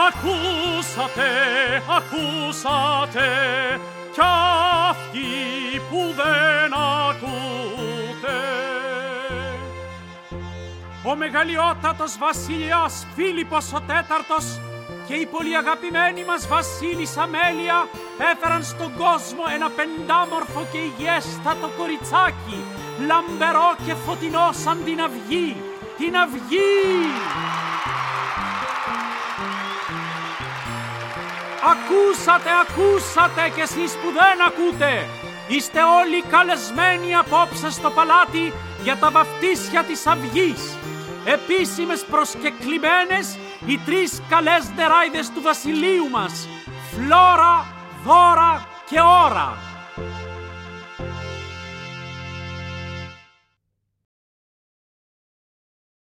Ακούσατε, ακούσατε κι αυτοί που δεν ακούτε. Ο μεγαλειότατος βασιλιάς Φίλιππος ο τέταρτος και η πολύ αγαπημένη μας βασίλισσα Αμέλεια έφεραν στον κόσμο ένα πεντάμορφο και υγιέστατο κοριτσάκι, λαμπερό και φωτεινό σαν την αυγή, την αυγή! Ακούσατε, ακούσατε κι εσείς που δεν ακούτε! Είστε όλοι καλεσμένοι απόψε στο παλάτι για τα βαφτίσια της αυγής. Επίσημες προσκεκλημένες οι τρεις καλές νεράιδες του βασιλείου μας, Φλόρα, Δώρα και Ώρα.